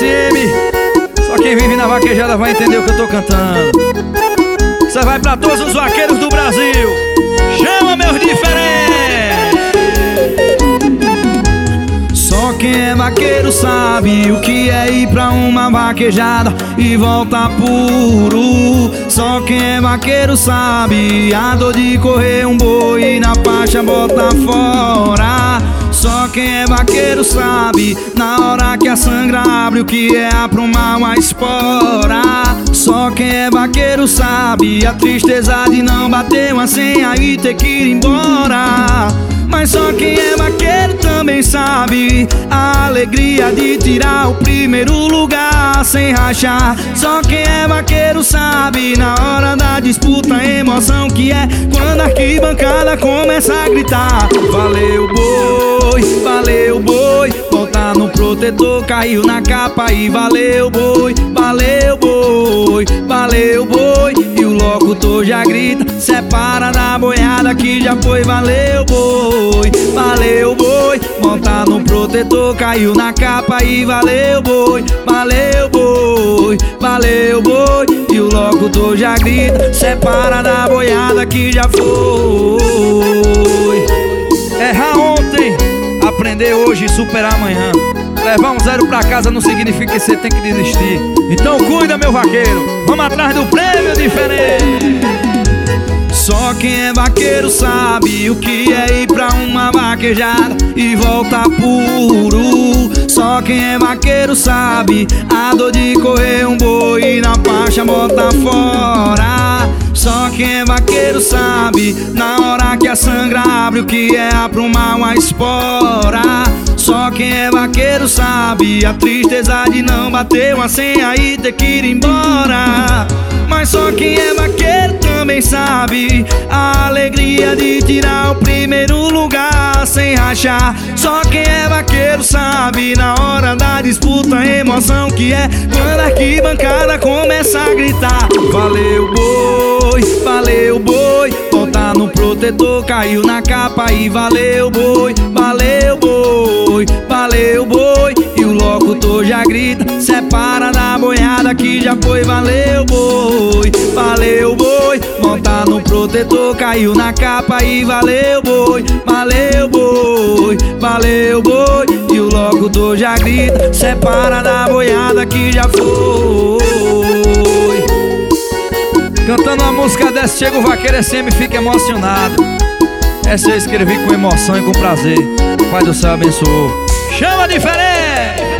SM. Só quem vive na vaquejada vai entender o que eu tô cantando. Você vai pra todos os vaqueiros do Brasil. Chama meus diferentes. Só quem é vaqueiro sabe o que é ir pra uma vaquejada e voltar puro. Só quem é vaqueiro sabe a dor de correr um boi e na faixa botar fora. Só quem é vaqueiro sabe na hora que a sangra abre o que é aprumar uma espora. Só quem é vaqueiro sabe a tristeza de não bater uma senha e ter que ir embora. Mas só quem é vaqueiro também sabe a alegria de tirar o primeiro lugar sem rachar. Só quem é vaqueiro sabe na hora da disputa a emoção que é quando a arquibancada começa a gritar: valeu boi, voltar no protetor, caiu na capa e valeu boi, valeu boi, valeu boi. E o locutor já grita: separa da boiada que já foi, valeu boi, valeu boi. Voltar no protetor, caiu na capa e valeu boi, valeu boi, valeu boi. E o locutor já grita: separa da boiada que já foi. Errar ontem, aprender hoje e superar amanhã. Levar um zero pra casa não significa que você tem que desistir. Então cuida, meu vaqueiro, vamos atrás do prêmio diferente. Só quem é vaqueiro sabe o que é ir pra uma vaquejada e voltar puro. Só quem é vaqueiro sabe a dor de correr um boi e na faixa botar fora. Só quem é vaqueiro sabe na hora que a sangra abre o que é aprumar uma espora. Só quem é vaqueiro sabe a tristeza de não bater uma senha e ter que ir embora. Mas só quem é vaqueiro também sabe a alegria de tirar o primeiro lugar sem rachar. Só quem é vaqueiro sabe na hora da disputa a emoção que é quando a arquibancada começa a gritar: valeu boi, voltar no protetor, caiu na capa e valeu boi, valeu boi, valeu boi. E o locutor já grita: separa da boiada que já foi, valeu boi, valeu boi. Voltar no protetor, caiu na capa e valeu boi, valeu boi, valeu boi. E o locutor já grita: separa da boiada que já foi. Cantando uma música dessa, chega o vaqueiro SM e fica emocionado. Essa eu escrevi com emoção e com prazer. O Pai do Céu abençoou. Chama diferente!